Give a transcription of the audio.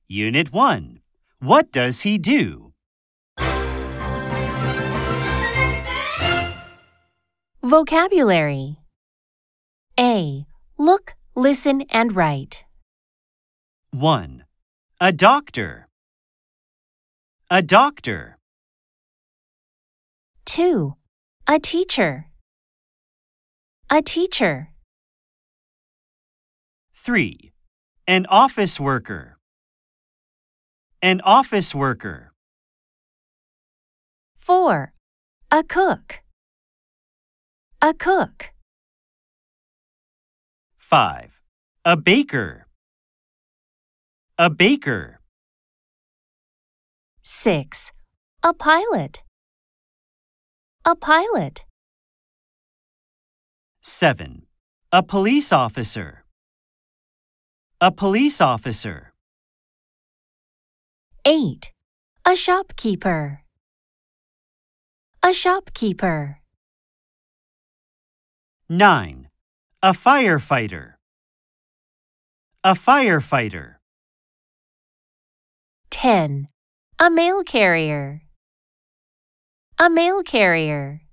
Unit 1. What does he do? Vocabulary. A. Look, listen, and write. 1. A doctor. A doctor. 2. A teacher. A teacher. 3. An office worker. An office worker. 4. A cook. A cook. 5. A baker. A baker. 6. A pilot. A pilot. 7. A police officer. A police officer. 8. A shopkeeper. A shopkeeper. 9. A firefighter. A firefighter. 10. A mail carrier. A mail carrier.